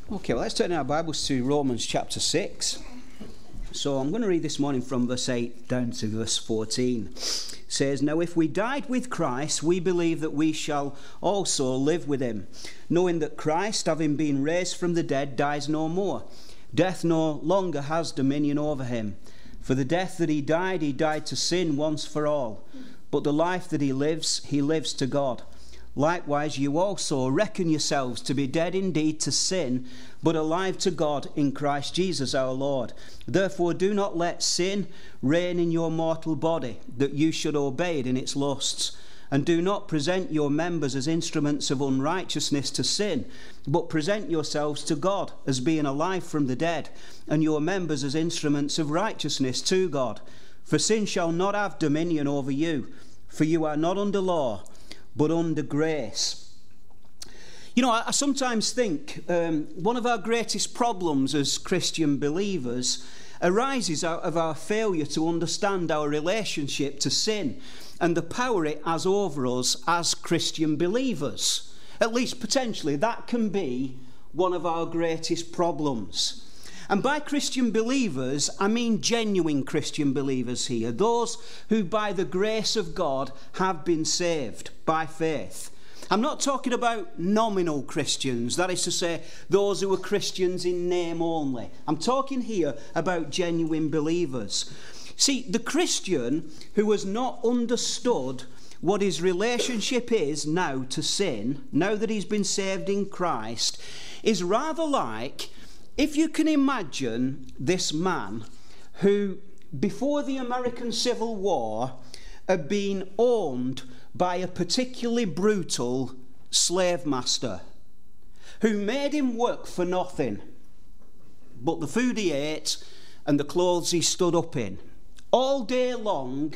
Okay, well, let's turn our Bibles to Romans chapter 6. So I'm going to read this morning from verse 8 down to verse 14. It says, "Now if we died with Christ, we believe that we shall also live with him, knowing that Christ, having been raised from the dead, dies no more. Death no longer has dominion over him. For the death that he died to sin once for all. But the life that he lives to God. Likewise, you also reckon yourselves to be dead indeed to sin, but alive to God in Christ Jesus our Lord. Therefore do not let sin reign in your mortal body, that you should obey it in its lusts. And do not present your members as instruments of unrighteousness to sin, but present yourselves to God as being alive from the dead, and your members as instruments of righteousness to God. For sin shall not have dominion over you, for you are not under law, but under grace." You know, I sometimes think one of our greatest problems as Christian believers arises out of our failure to understand our relationship to sin and the power it has over us as Christian believers. At least potentially that can be one of our greatest problems. And by Christian believers, I mean genuine Christian believers here, those who by the grace of God have been saved by faith. I'm not talking about nominal Christians, that is to say, those who are Christians in name only. I'm talking here about genuine believers. See, the Christian who has not understood what his relationship is now to sin, now that he's been saved in Christ, is rather like, if you can imagine this man who, before the American Civil War, had been owned by a particularly brutal slave master who made him work for nothing but the food he ate and the clothes he stood up in. All day long,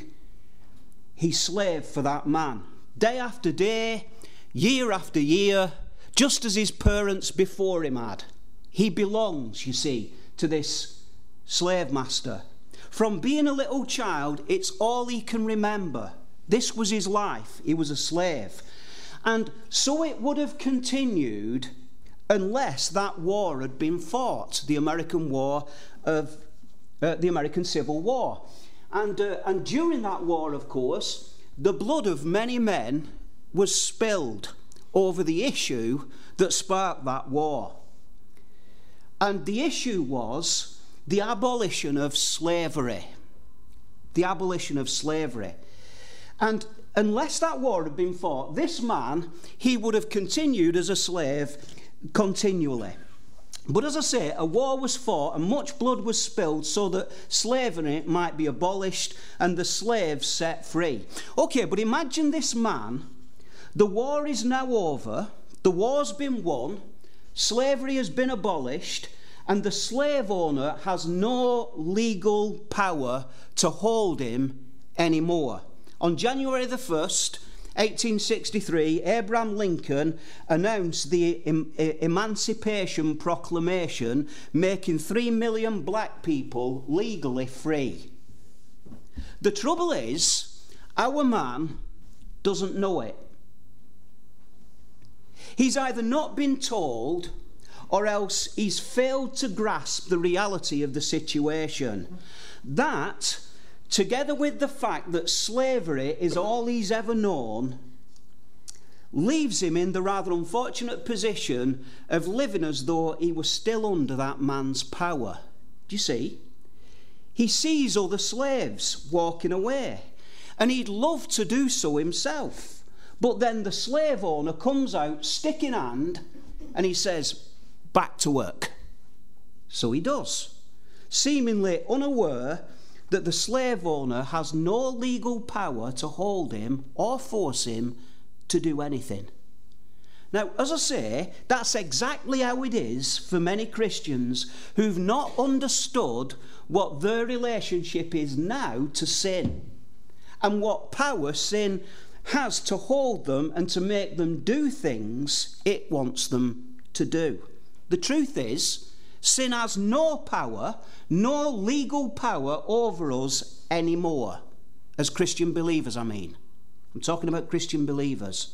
he slaved for that man, day after day, year after year, just as his parents before him had. He belongs, you see, to this slave master. From being a little child, it's all he can remember. This was his life. He was a slave. And so it would have continued unless that war had been fought, the American War of the American Civil War. And during that war, of course, the blood of many men was spilled over the issue that sparked that war. And the issue was the abolition of slavery. The abolition of slavery. And unless that war had been fought, this man, he would have continued as a slave continually. But as I say, a war was fought and much blood was spilled so that slavery might be abolished and the slaves set free. Okay, but imagine this man. The war is now over. The war's been won. Slavery has been abolished, and the slave owner has no legal power to hold him anymore. On January the 1st, 1863, Abraham Lincoln announced the Emancipation Proclamation, making 3 million black people legally free. The trouble is, our man doesn't know it. He's either not been told, or else he's failed to grasp the reality of the situation. That, together with the fact that slavery is all he's ever known, leaves him in the rather unfortunate position of living as though he was still under that man's power. Do you see? He sees other slaves walking away, and he'd love to do so himself. But then the slave owner comes out, stick in hand, and he says, "Back to work." So he does, seemingly unaware that the slave owner has no legal power to hold him or force him to do anything. Now, as I say, that's exactly how it is for many Christians who've not understood what their relationship is now to sin and what power sin has to hold them and to make them do things it wants them to do. The truth is, sin has no power, no legal power over us anymore. As Christian believers, I mean. I'm talking about Christian believers.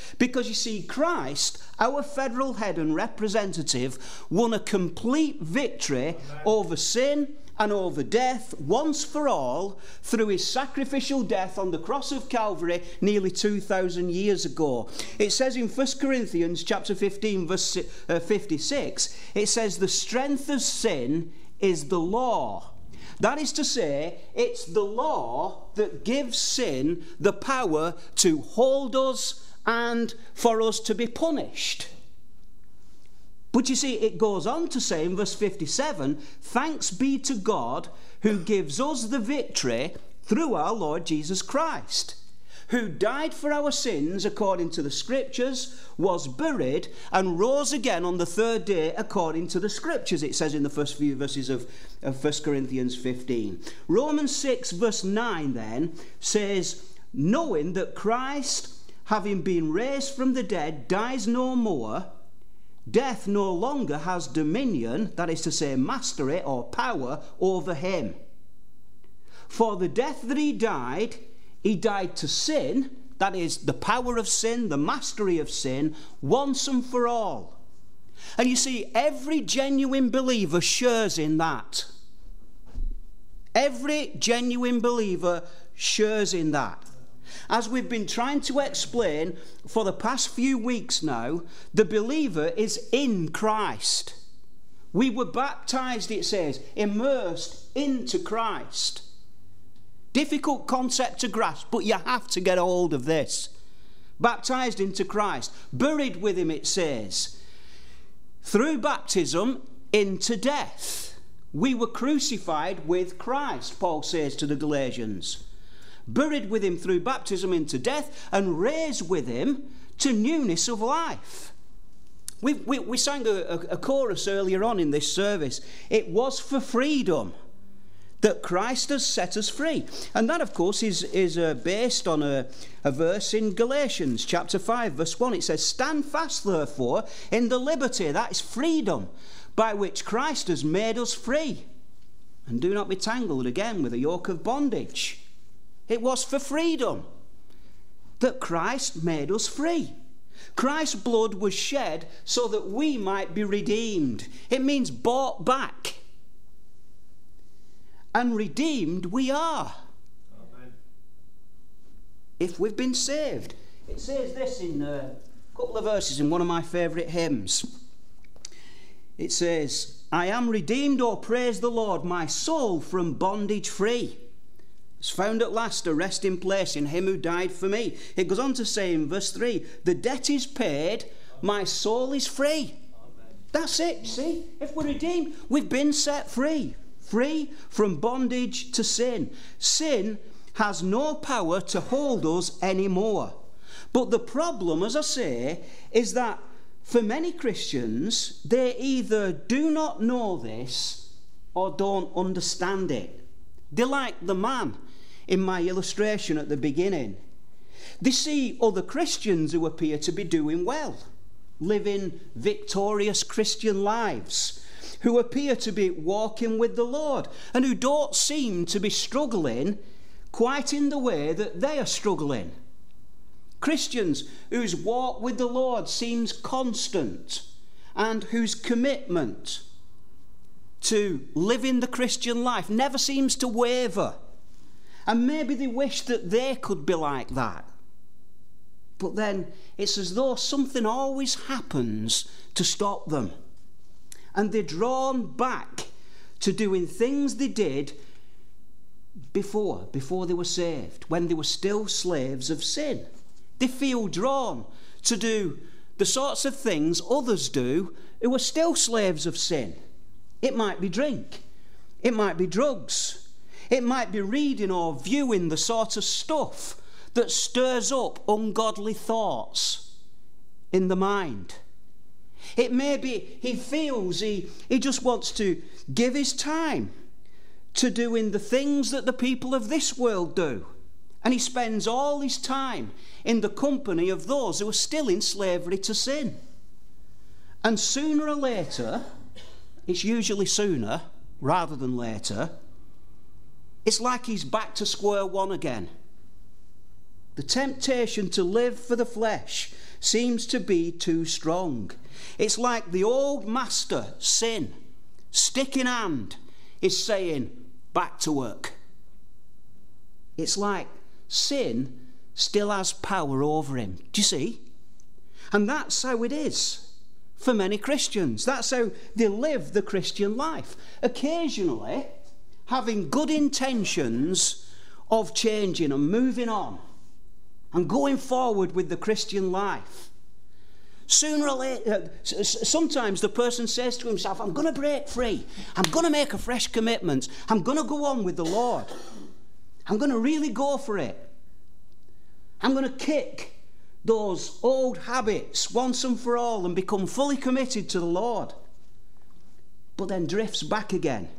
Because you see, Christ, our federal head and representative, won a complete victory over sin and over death once for all through his sacrificial death on the cross of Calvary nearly 2,000 years ago. It says in 1 Corinthians chapter 15 verse 56, it says the strength of sin is the law. That is to say, it's the law that gives sin the power to hold us and for us to be punished. But you see, it goes on to say in verse 57, thanks be to God who gives us the victory through our Lord Jesus Christ, who died for our sins according to the Scriptures, was buried, and rose again on the third day according to the Scriptures, it says in the first few verses of 1 Corinthians 15. Romans 6 verse 9 then says, knowing that Christ, having been raised from the dead, dies no more, death no longer has dominion, that is to say mastery or power over him. For the death that he died to sin, that is the power of sin, the mastery of sin, once and for all. And you see, every genuine believer shares in that. Every genuine believer shares in that. As we've been trying to explain for the past few weeks now, the believer is in Christ. We were baptized, it says, immersed into Christ. Difficult concept to grasp, but you have to get a hold of this. Baptized into Christ, buried with him, it says, through baptism into death. We were crucified with Christ, Paul says to the Galatians. Buried with him through baptism into death, and raised with him to newness of life. We sang a chorus earlier on in this service. It was for freedom that Christ has set us free. And that, of course, is based on a verse in Galatians chapter 5, verse 1. It says, stand fast, therefore, in the liberty, that is freedom, by which Christ has made us free. And do not be tangled again with a yoke of bondage. It was for freedom that Christ made us free. Christ's blood was shed so that we might be redeemed. It means bought back. And redeemed we are. Amen. If we've been saved. It says this in a couple of verses in one of my favourite hymns. It says, I am redeemed, oh praise the Lord, my soul from bondage free. Has found at last a resting place in him who died for me. It goes on to say in verse 3, the debt is paid, my soul is free. Amen. That's it, see? If we're redeemed, we've been set free. Free from bondage to sin. Sin has no power to hold us anymore. But the problem, as I say, is that for many Christians, they either do not know this or don't understand it. They're like the man in my illustration at the beginning. They see other Christians who appear to be doing well, living victorious Christian lives, who appear to be walking with the Lord, and who don't seem to be struggling quite in the way that they are struggling. Christians whose walk with the Lord seems constant, and whose commitment to living the Christian life never seems to waver. And maybe they wish that they could be like that. But then it's as though something always happens to stop them. And they're drawn back to doing things they did before they were saved, when they were still slaves of sin. They feel drawn to do the sorts of things others do who are still slaves of sin. It might be drink. It might be drugs. It might be reading or viewing the sort of stuff that stirs up ungodly thoughts in the mind. It may be he feels he just wants to give his time to doing the things that the people of this world do. And he spends all his time in the company of those who are still in slavery to sin. And sooner or later, it's usually sooner rather than later, it's like he's back to square one again. The temptation to live for the flesh, seems to be too strong. It's like the old master, sin, stick in hand, is saying, back to work. It's like sin still has power over him. Do you see? And that's how it is for many Christians. That's how they live the Christian life. Occasionally, having good intentions of changing and moving on and going forward with the Christian life. Sooner or later, sometimes the person says to himself, I'm going to break free. I'm going to make a fresh commitment. I'm going to go on with the Lord. I'm going to really go for it. I'm going to kick those old habits once and for all and become fully committed to the Lord. But then drifts back again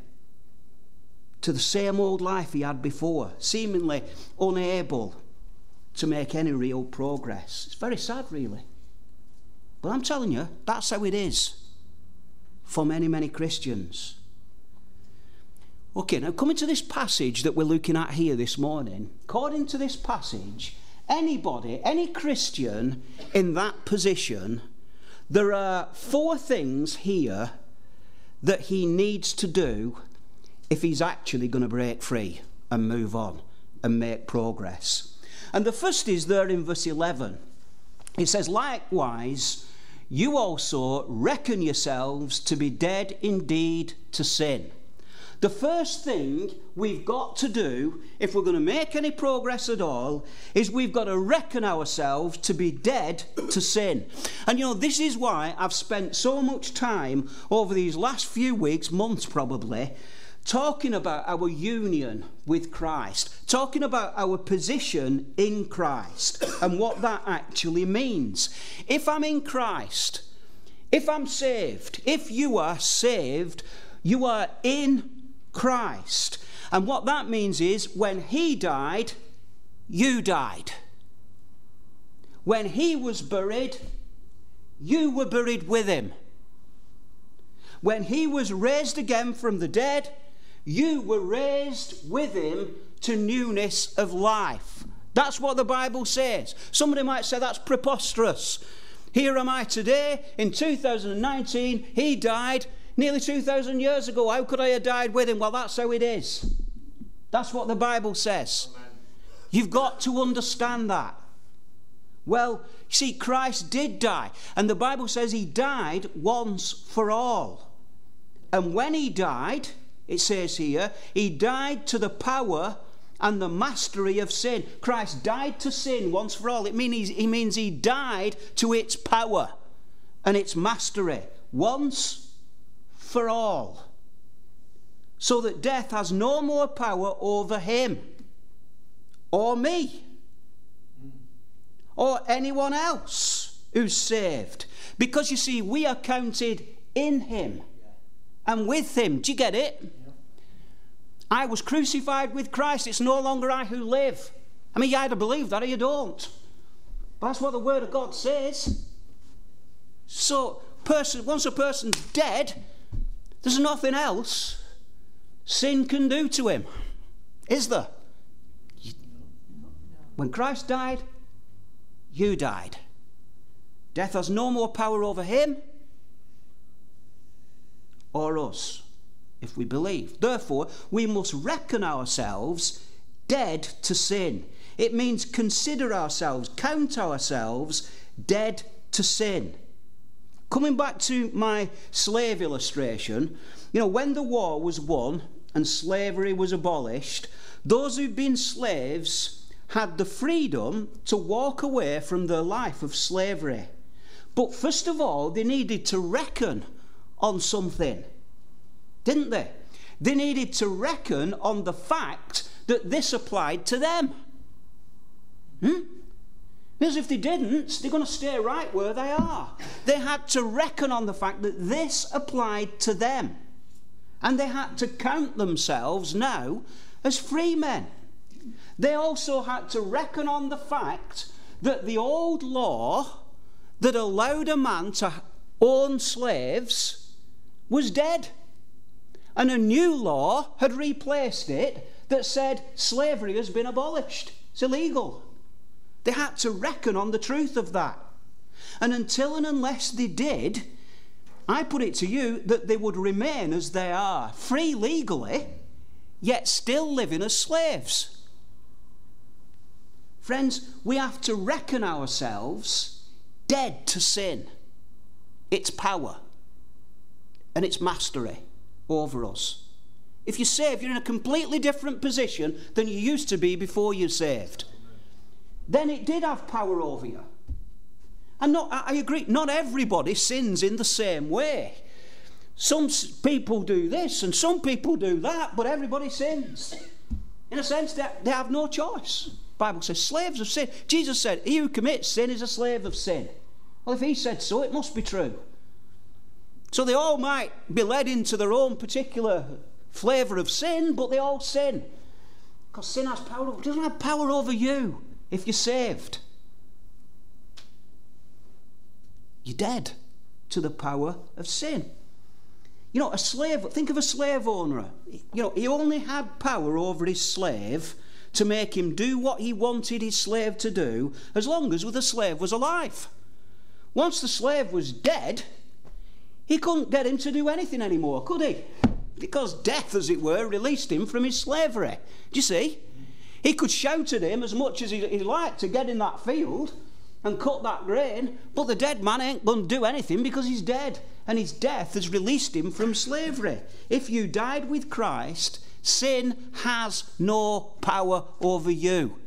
to the same old life he had before, seemingly unable to make any real progress. It's very sad, really. But I'm telling you, that's how it is for many, many Christians. Okay, now coming to this passage that we're looking at here this morning, according to this passage, anybody, any Christian in that position, there are 4 things here that he needs to do if he's actually going to break free and move on and make progress. And the first is there in verse 11. It says, likewise, you also reckon yourselves to be dead indeed to sin. The first thing we've got to do, if we're going to make any progress at all, is we've got to reckon ourselves to be dead to sin. And you know, this is why I've spent so much time over these last few weeks, months probably, talking about our union with Christ, talking about our position in Christ and what that actually means. If I'm in Christ, if I'm saved, if you are saved, you are in Christ. And what that means is when he died, you died. When he was buried, you were buried with him. When he was raised again from the dead, you were raised with him to newness of life. That's what the Bible says. Somebody might say that's preposterous. Here am I today in 2019. He died nearly 2,000 years ago. How could I have died with him? Well, that's how it is. That's what the Bible says. Amen. You've got to understand that. Well, you see, Christ did die. And the Bible says he died once for all. And when he died, it says here, he died to the power and the mastery of sin. Christ died to sin once for all. It means he died to its power and its mastery once for all. So that death has no more power over him or me or anyone else who's saved. Because you see, we are counted in him and with him. Do you get it? I was crucified with Christ. It's no longer I who live. I mean, you either believe that or you don't. But that's what the Word of God says. So, once a person's dead, there's nothing else sin can do to him, is there? When Christ died, you died. Death has no more power over him or us, if we believe. Therefore, we must reckon ourselves dead to sin. It means consider ourselves, count ourselves dead to sin. Coming back to my slave illustration, you know, when the war was won and slavery was abolished, those who'd been slaves had the freedom to walk away from their life of slavery. But first of all, they needed to reckon on something, didn't they? They needed to reckon on the fact that this applied to them. Because if they didn't, they're going to stay right where they are. They had to reckon on the fact that this applied to them. And they had to count themselves now as free men. They also had to reckon on the fact that the old law that allowed a man to own slaves was dead. And a new law had replaced it that said slavery has been abolished. It's illegal. They had to reckon on the truth of that. And until and unless they did, I put it to you that they would remain as they are, free legally, yet still living as slaves. Friends, we have to reckon ourselves dead to sin, its power, and its mastery over us. If you're saved, you're in a completely different position than you used to be before you're saved. Then it did have power over you. And I agree, not everybody sins in the same way. Some people do this and some people do that, but everybody sins. In a sense, they have no choice. The Bible says, slaves of sin. Jesus said, he who commits sin is a slave of sin. Well, if he said so, it must be true. So they all might be led into their own particular flavour of sin, but they all sin. Because sin has power. It doesn't have power over you if you're saved. You're dead to the power of sin. You know, a slave, think of a slave owner. You know, he only had power over his slave to make him do what he wanted his slave to do, as long as the slave was alive. Once the slave was dead, he couldn't get him to do anything anymore, could he? Because death, as it were, released him from his slavery. Do you see? He could shout at him as much as he liked to get in that field and cut that grain, but the dead man ain't going to do anything because he's dead, and his death has released him from slavery. If you died with Christ, sin has no power over you.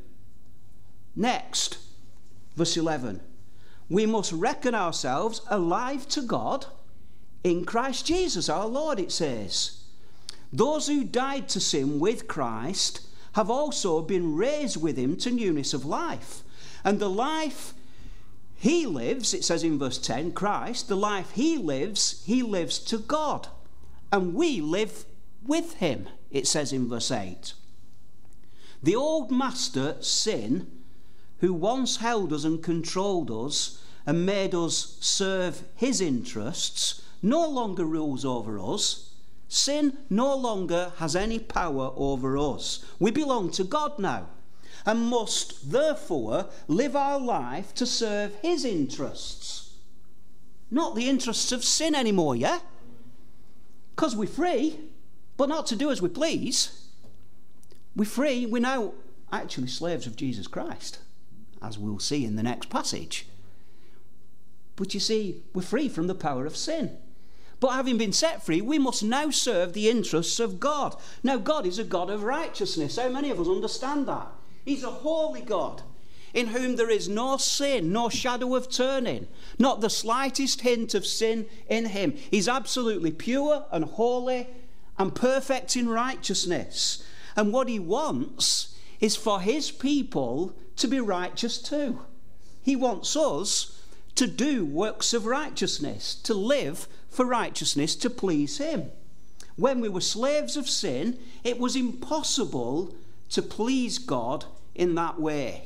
Next, verse 11. We must reckon ourselves alive to God in Christ Jesus our Lord, it says. Those who died to sin with Christ have also been raised with him to newness of life. And the life he lives, it says in verse 10, Christ, the life he lives to God. And we live with him, it says in verse 8. The old master, sin, who once held us and controlled us and made us serve his interests, no longer rules over us. Sin no longer has any power over us. We belong to God now, and must therefore live our life to serve his interests, not the interests of sin anymore, yeah? Because we're free, but not to do as we please. We're free, we're now actually slaves of Jesus Christ, as we'll see in the next passage. But you see, we're free from the power of sin. But having been set free, we must now serve the interests of God. Now, God is a God of righteousness. How many of us understand that? He's a holy God, in whom there is no sin, no shadow of turning, not the slightest hint of sin in him. He's absolutely pure and holy and perfect in righteousness. And what he wants is for his people to be righteous too. He wants us to do works of righteousness, to live for righteousness, to please him. When we were slaves of sin, it was impossible to please God in that way.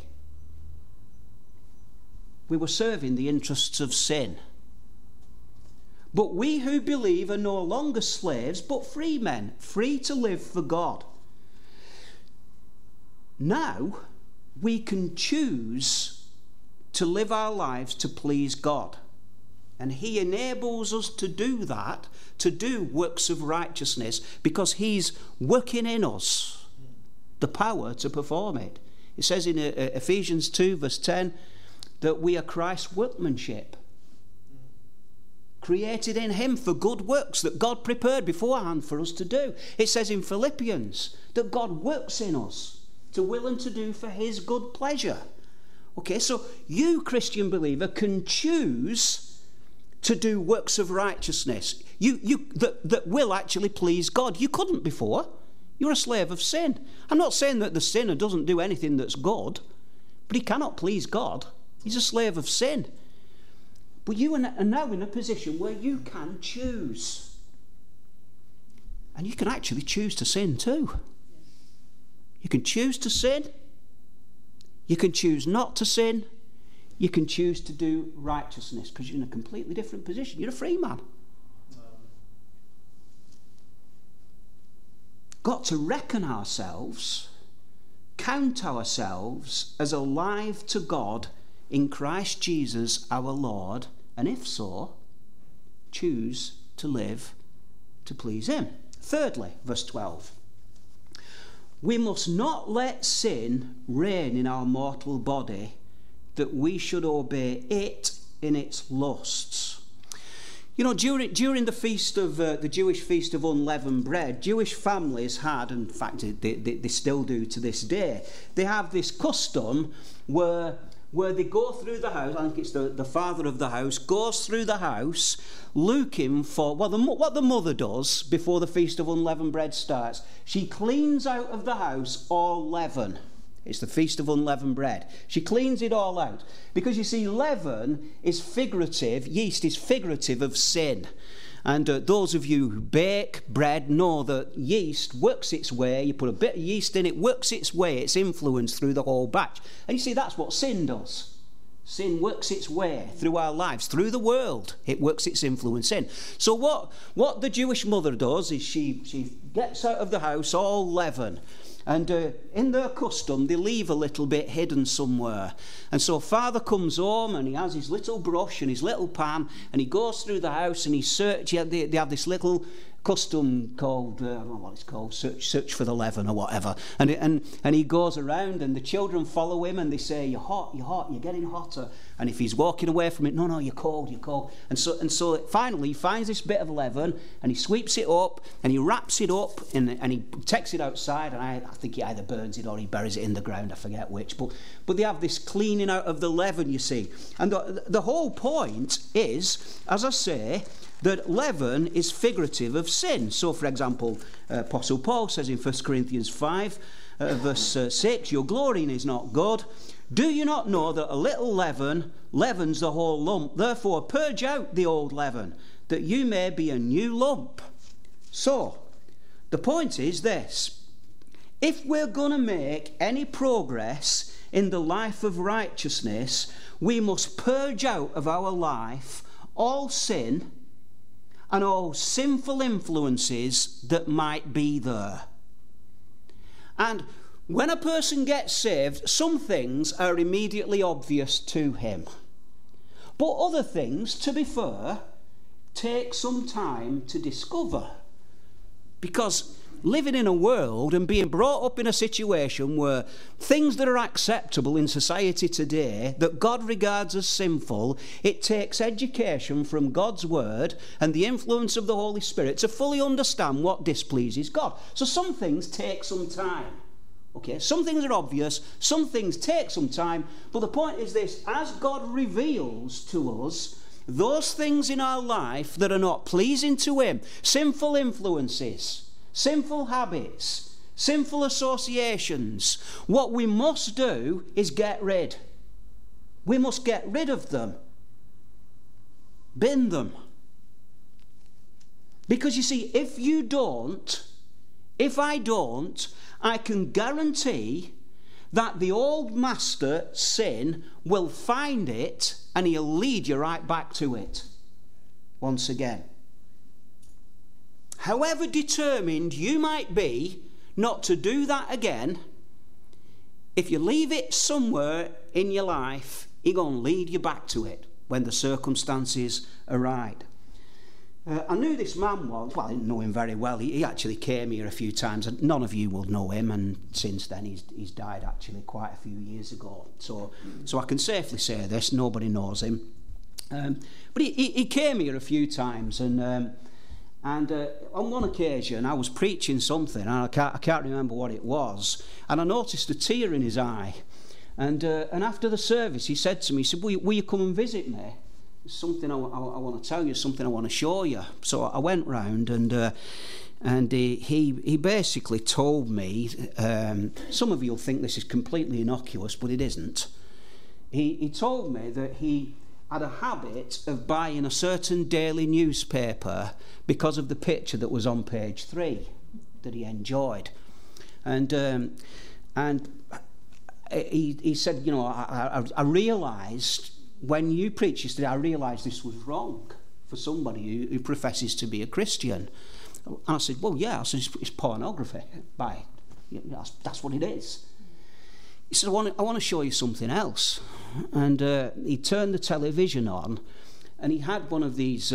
We were serving the interests of sin. But we who believe are no longer slaves, but free men, free to live for God. Now we can choose to live our lives to please God. And he enables us to do that, to do works of righteousness, because he's working in us the power to perform it. It says in Ephesians 2 verse 10 that we are Christ's workmanship, created in him for good works that God prepared beforehand for us to do. It says in Philippians that God works in us to will and to do for his good pleasure. Okay, so you, Christian believer, can choose to do works of righteousness that will actually please God. You couldn't before. You're a slave of sin. I'm not saying that the sinner doesn't do anything that's good, but he cannot please God. He's a slave of sin. But you are now in a position where you can choose. And you can actually choose to sin too. You can choose to sin. You can choose not to sin. You can choose to do righteousness, because you're in a completely different position. You're a free man. Got to reckon ourselves, count ourselves as alive to God in Christ Jesus our Lord, and if so, choose to live to please him. Thirdly, verse 12. We must not let sin reign in our mortal body, that we should obey it in its lusts. You know, during the feast of the Jewish feast of unleavened bread, Jewish families had, in fact, they still do to this day, they have this custom where they go through the house. I think it's the father of the house goes through the house looking for what the mother does before the feast of unleavened bread starts. She cleans out of the house all leaven. It's the feast of unleavened bread. She cleans it all out. Because you see, leaven is figurative, yeast is figurative of sin. And those of you who bake bread know that yeast works its way. You put a bit of yeast in, it works its way, its influence through the whole batch. And you see, that's what sin does. Sin works its way through our lives, through the world. It works its influence in. So what the Jewish mother does is she gets out of the house all leaven. And in their custom, they leave a little bit hidden somewhere. And so father comes home and he has his little brush and his little pan and he goes through the house and he searches. They have this little custom called, I don't know what it's called, search for the leaven or whatever. And he goes around and the children follow him and they say, you're hot, you're getting hotter. And if he's walking away from it, no, you're cold. And so finally he finds this bit of leaven and he sweeps it up and he wraps it up and he takes it outside, and I think he either burns it or he buries it in the ground, I forget which. But they have this cleaning out of the leaven, you see. And the whole point is, as I say, that leaven is figurative of sin. So, for example, Apostle Paul says in 1 Corinthians 5, verse 6, your glorying is not good. Do you not know that a little leaven leavens the whole lump? Therefore, purge out the old leaven, that you may be a new lump. So, the point is this. If we're going to make any progress in the life of righteousness, we must purge out of our life all sin and all sinful influences that might be there. And when a person gets saved, some things are immediately obvious to him. But other things, to be fair, take some time to discover. Because living in a world and being brought up in a situation where things that are acceptable in society today that God regards as sinful, it takes education from God's word and the influence of the Holy Spirit to fully understand what displeases God. So some things take some time. Okay, some things are obvious, some things take some time, but the point is this: as God reveals to us those things in our life that are not pleasing to him, sinful influences, sinful habits, sinful associations, what we must do is get rid. We must get rid of them. Bin them. Because you see, if I don't, I can guarantee that the old master, sin, will find it and he'll lead you right back to it once again. However determined you might be not to do that again, if you leave it somewhere in your life, he's going to lead you back to it when the circumstances are right. I knew this man once. Well, I didn't know him very well. He actually came here a few times. None of you will know him, and since then he's died actually quite a few years ago. So I can safely say this, nobody knows him. But he came here a few times, and on one occasion I was preaching something, and I can't remember what it was, and I noticed a tear in his eye. And after the service he said to me, he said, will you come and visit me? Something I want to tell you, something I want to show you. So I went round and he basically told me, some of you will think this is completely innocuous, but it isn't. He told me that he had a habit of buying a certain daily newspaper because of the picture that was on page 3 that he enjoyed. And he said, you know, I realised when you preached yesterday, I realised this was wrong for somebody who professes to be a Christian. And I said, well, yeah, I said, it's pornography. That's what it is. He said, I want to show you something else. And he turned the television on, and he had one of these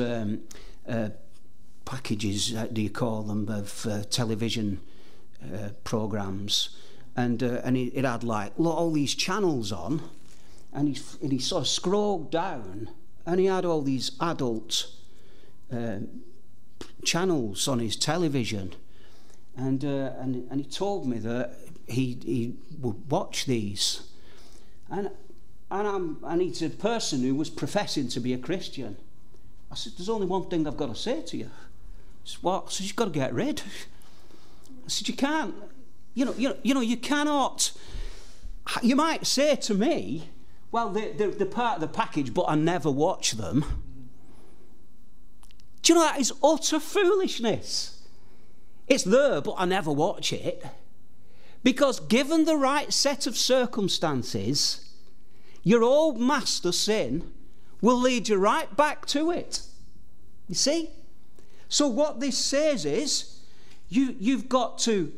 packages, do you call them, of television programs. And it had like all these channels on, and he sort of scrolled down, and he had all these adult channels on his television, and he told me that he would watch these, and he's a person who was professing to be a Christian. I said, there's only one thing I've got to say to you. He said, what? I said, you've got to get rid. I said, you can't. You know, you cannot. You might say to me, well, they're part of the package, but I never watch them. Do you know that is utter foolishness? It's there, but I never watch it. Because given the right set of circumstances, your old master sin will lead you right back to it. You see? So what this says is, you've got to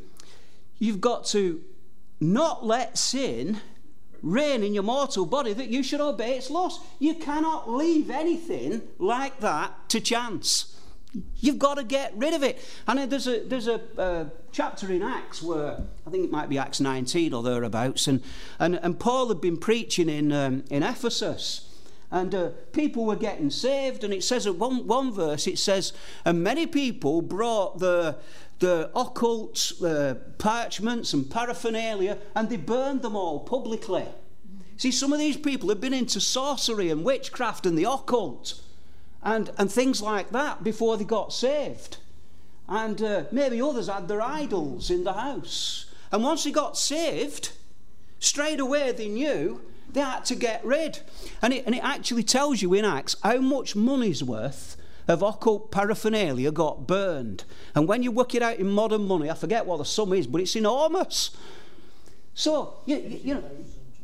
not let sin reign in your mortal body, that you should obey its laws. You cannot leave anything like that to chance. You've got to get rid of it. And there's a chapter in Acts where, I think it might be Acts 19 or thereabouts, and Paul had been preaching in Ephesus, and people were getting saved, and it says at one verse, it says, and many people brought the occult parchments and paraphernalia, and they burned them all publicly. See, some of these people had been into sorcery and witchcraft and the occult and things like that before they got saved. And maybe others had their idols in the house. And once they got saved, straight away they knew they had to get rid. And it actually tells you in Acts how much money's worth of occult paraphernalia got burned. And when you work it out in modern money, I forget what the sum is, but it's enormous. So, you know,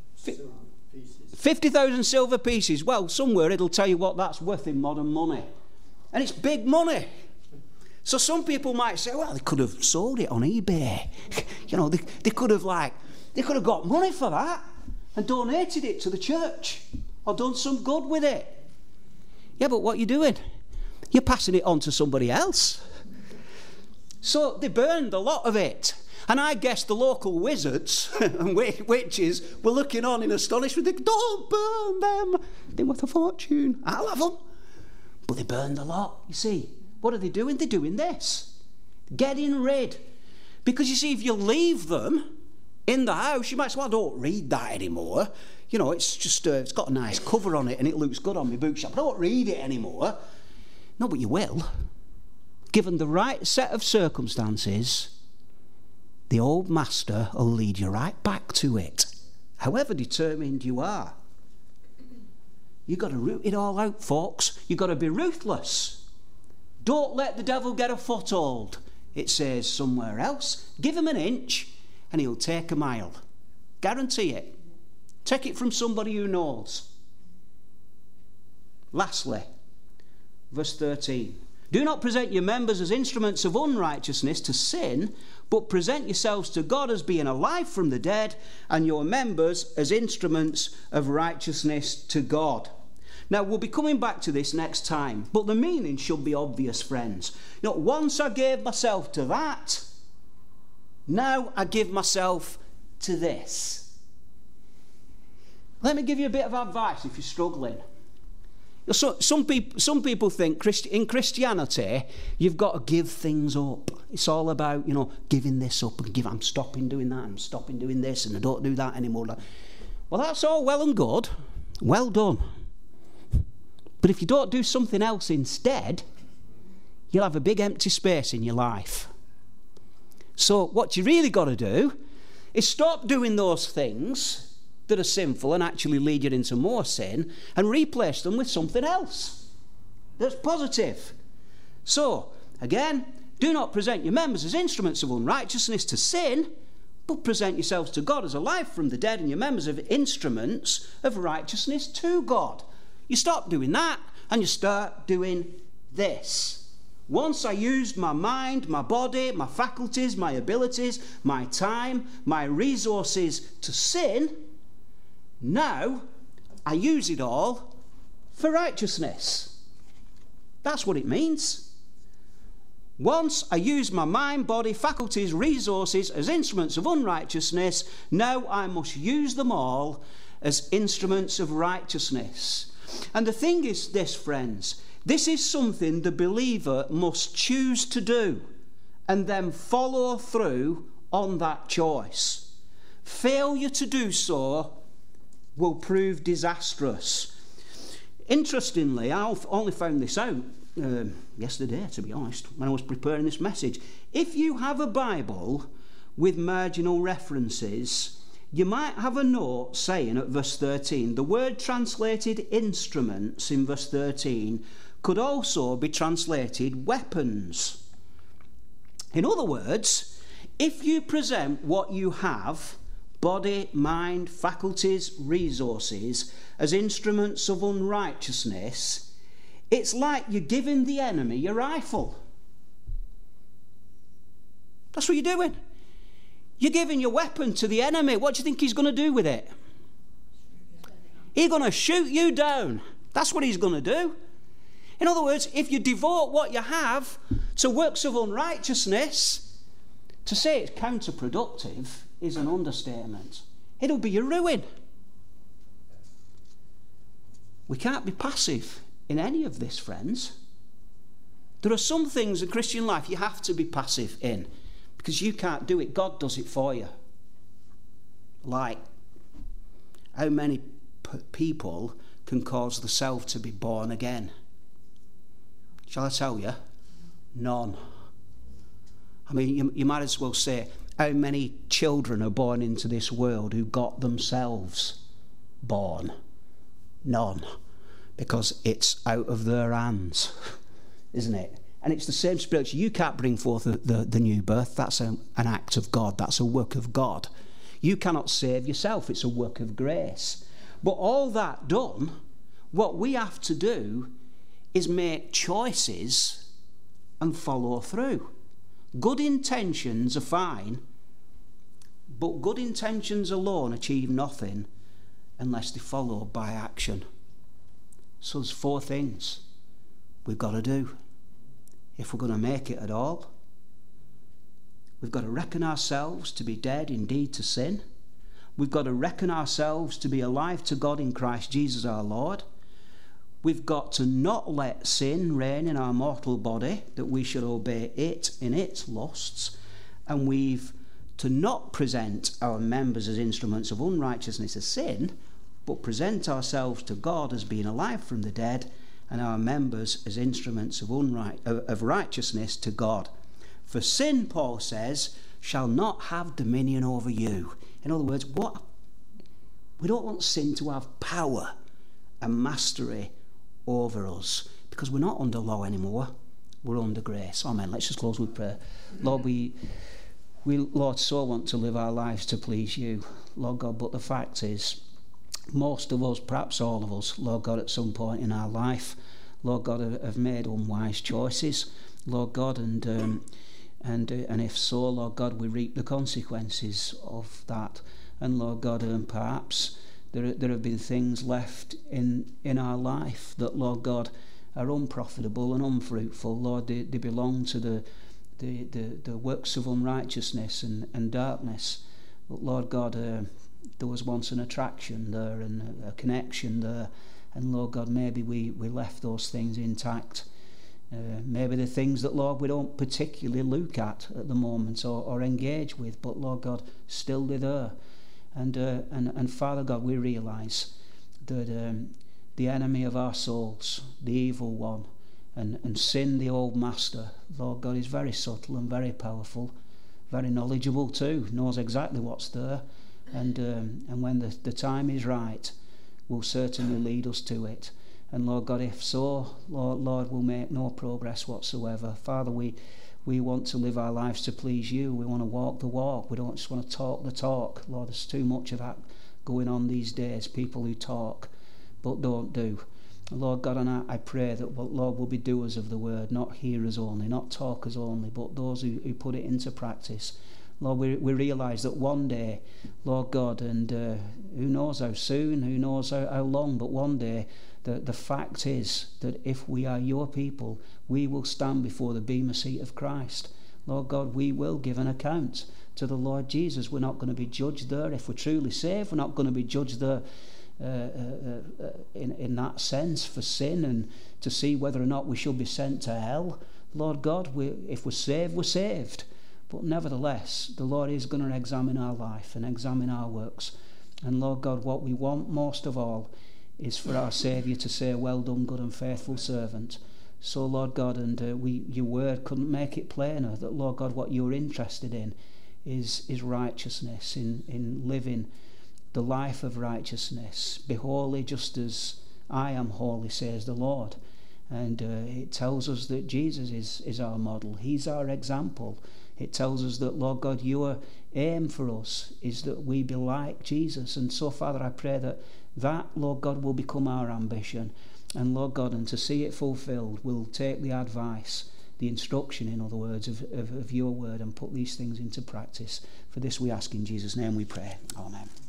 50,000 silver pieces. Well, somewhere it'll tell you what that's worth in modern money. And it's big money. So some people might say, well, they could have sold it on eBay. You know, they could have got money for that and donated it to the church or done some good with it. Yeah, but what are you doing? You're passing it on to somebody else. So they burned a lot of it. And I guess the local wizards and witches were looking on in astonishment. They, don't burn them. They're worth a fortune. I'll have them. But they burned a lot, you see. What are they doing? They're doing this. Getting rid. Because you see, if you leave them in the house, you might say, well, I don't read that anymore. You know, it's just, it's got a nice cover on it and it looks good on my bookshelf. I don't read it anymore. No, but you will. Given the right set of circumstances, the old master will lead you right back to it, however determined you are. You've got to root it all out, folks. You've got to be ruthless. Don't let the devil get a foothold, it says somewhere else. Give him an inch and he'll take a mile. Guarantee it. Take it from somebody who knows. Lastly, verse 13. Do not present your members as instruments of unrighteousness to sin, but present yourselves to God as being alive from the dead, and your members as instruments of righteousness to God. Now, we'll be coming back to this next time, but the meaning should be obvious, friends. You know, once I gave myself to that, now I give myself to this. Let me give you a bit of advice if you're struggling. So, some people think in Christianity you've got to give things up. It's all about, you know, giving this up and I'm stopping doing that, I'm stopping doing this, and I don't do that anymore. Well, that's all well and good. Well done. But if you don't do something else instead, you'll have a big empty space in your life. So what you really got to do is stop doing those things that are sinful and actually lead you into more sin, and replace them with something else that's positive. So, again, do not present your members as instruments of unrighteousness to sin, but present yourselves to God as alive from the dead, and your members as instruments of righteousness to God. You stop doing that and you start doing this. Once I used my mind, my body, my faculties, my abilities, my time, my resources to sin, now I use it all for righteousness. That's what it means. Once I used my mind, body, faculties, resources as instruments of unrighteousness, now I must use them all as instruments of righteousness. And the thing is this, friends, this is something the believer must choose to do and then follow through on that choice. Failure to do so will prove disastrous. Interestingly, I only found this out yesterday, to be honest, when I was preparing this message. If you have a Bible with marginal references, you might have a note saying at verse 13, the word translated instruments in verse 13 could also be translated weapons. In other words, if you present what you have, body, mind, faculties, resources, as instruments of unrighteousness, it's like you're giving the enemy your rifle. That's what you're doing. You're giving your weapon to the enemy. What do you think he's going to do with it? He's going to shoot you down. That's what he's going to do. In other words, if you devote what you have to works of unrighteousness, to say it's counterproductive is an understatement. It'll be your ruin. We can't be passive in any of this, friends. There are some things in Christian life you have to be passive in, because you can't do it. God does it for you. Like, how many people can cause the self to be born again? Shall I tell you? None. I mean, you might as well say, how many children are born into this world who got themselves born? None. Because it's out of their hands, isn't it? And it's the same spirit. You can't bring forth the new birth. That's an act of God. That's a work of God. You cannot save yourself. It's a work of grace. But all that done, what we have to do is make choices and follow through. Good intentions are fine, but good intentions alone achieve nothing unless they're followed by action. So there's 4 things we've got to do if we're going to make it at all. We've got to reckon ourselves to be dead indeed to sin. We've got to reckon ourselves to be alive to God in Christ Jesus our Lord. We've got to not let sin reign in our mortal body, that we should obey it in its lusts. And we've to not present our members as instruments of unrighteousness as sin, but present ourselves to God as being alive from the dead, and our members as instruments of righteousness to God. For sin, Paul says, shall not have dominion over you. In other words, we don't want sin to have power and mastery over us, because we're not under law anymore. We're under grace. Amen. Let's just close with prayer. Lord, we Lord, so want to live our lives to please you, Lord God, but the fact is, most of us, perhaps all of us, Lord God, at some point in our life, Lord God, have made unwise choices, Lord God, and if so, Lord God, we reap the consequences of that. And Lord God, perhaps there have been things left in our life that, Lord God, are unprofitable and unfruitful. Lord, they belong to the works of unrighteousness and darkness. But Lord God, there was once an attraction there and a connection there, and Lord God, maybe we left those things intact. Maybe the things that, Lord, we don't particularly look at the moment or engage with, but Lord God, still they're there. And Father God, we realise that the enemy of our souls, the evil one, and sin, the old master, Lord God, is very subtle and very powerful, very knowledgeable too, knows exactly what's there, and when the time is right, will certainly lead us to it. And Lord God, if so, Lord, we'll make no progress whatsoever. Father, we want to live our lives to please you. We want to walk the walk. We don't just want to talk the talk. Lord, there's too much of that going on these days, people who talk but don't do. Lord God, and I pray that, Lord, we'll be doers of the word, not hearers only, not talkers only, but those who put it into practice. Lord, we realise that one day, Lord God, and who knows how soon, who knows how long, but one day, the fact is that if we are your people, we will stand before the bema seat of Christ. Lord God, we will give an account to the Lord Jesus. We're not going to be judged there. If we're truly saved, we're not going to be judged there in that sense for sin and to see whether or not we should be sent to hell. Lord God, if we're saved, we're saved. But nevertheless, the Lord is going to examine our life and examine our works. And Lord God, what we want most of all is for our Saviour to say, well done, good and faithful servant. So, Lord God, and your word couldn't make it plainer that, Lord God, what you're interested in is righteousness, in living the life of righteousness. Be holy just as I am holy, says the Lord. And it tells us that Jesus is our model. He's our example. It tells us that, Lord God, your aim for us is that we be like Jesus. And so, Father, I pray that, Lord God, will become our ambition. And, Lord God, and to see it fulfilled, we'll take the advice, the instruction, in other words, of your word and put these things into practice. For this we ask in Jesus' name we pray. Amen.